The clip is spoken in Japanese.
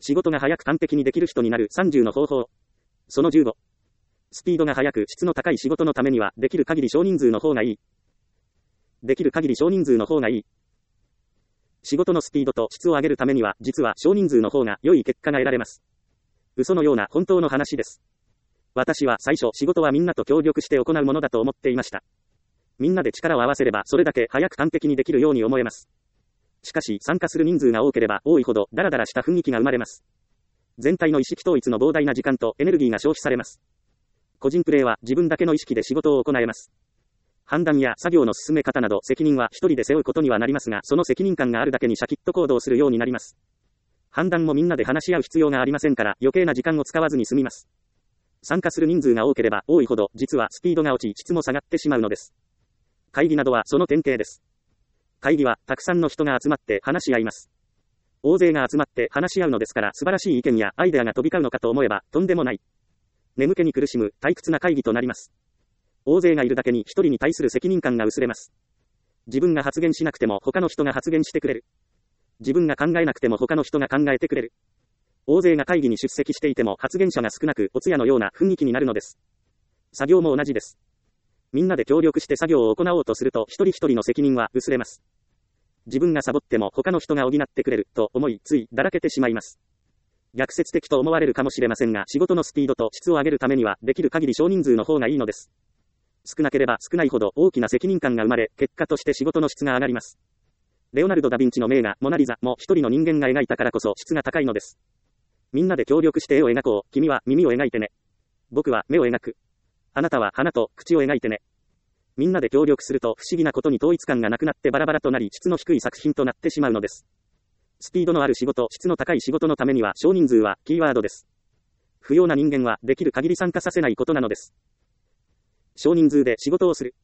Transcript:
仕事が早く完璧にできる人になる30の方法。その15。スピードが速く質の高い仕事のためにはできる限り少人数の方がいい。できる限り少人数の方がいい。仕事のスピードと質を上げるためには実は少人数の方が良い結果が得られます。嘘のような本当の話です。私は最初仕事はみんなと協力して行うものだと思っていました。みんなで力を合わせればそれだけ早く完璧にできるように思えます。しかし参加する人数が多ければ多いほどダラダラした雰囲気が生まれます。全体の意識統一の膨大な時間とエネルギーが消費されます。個人プレイは自分だけの意識で仕事を行えます。判断や作業の進め方など責任は一人で背負うことにはなりますが、その責任感があるだけにシャキッと行動するようになります。判断もみんなで話し合う必要がありませんから余計な時間を使わずに済みます。参加する人数が多ければ多いほど実はスピードが落ち質も下がってしまうのです。会議などはその典型です。会議はたくさんの人が集まって話し合います。大勢が集まって話し合うのですから素晴らしい意見やアイデアが飛び交うのかと思えばとんでもない。眠気に苦しむ退屈な会議となります。大勢がいるだけに一人に対する責任感が薄れます。自分が発言しなくても他の人が発言してくれる。自分が考えなくても他の人が考えてくれる。大勢が会議に出席していても発言者が少なくお通夜のような雰囲気になるのです。作業も同じです。みんなで協力して作業を行おうとすると一人一人の責任は薄れます。自分がサボっても他の人が補ってくれると思いついだらけてしまいます。逆説的と思われるかもしれませんが仕事のスピードと質を上げるためにはできる限り少人数の方がいいのです。少なければ少ないほど大きな責任感が生まれ結果として仕事の質が上がります。レオナルド・ダ・ヴィンチの名画モナリザも一人の人間が描いたからこそ質が高いのです。みんなで協力して絵を描こう。君は耳を描いてね。僕は目を描く。あなたは鼻と口を描いてね。みんなで協力すると不思議なことに統一感がなくなってバラバラとなり質の低い作品となってしまうのです。スピードのある仕事、質の高い仕事のためには少人数はキーワードです。不要な人間はできる限り参加させないことなのです。少人数で仕事をする。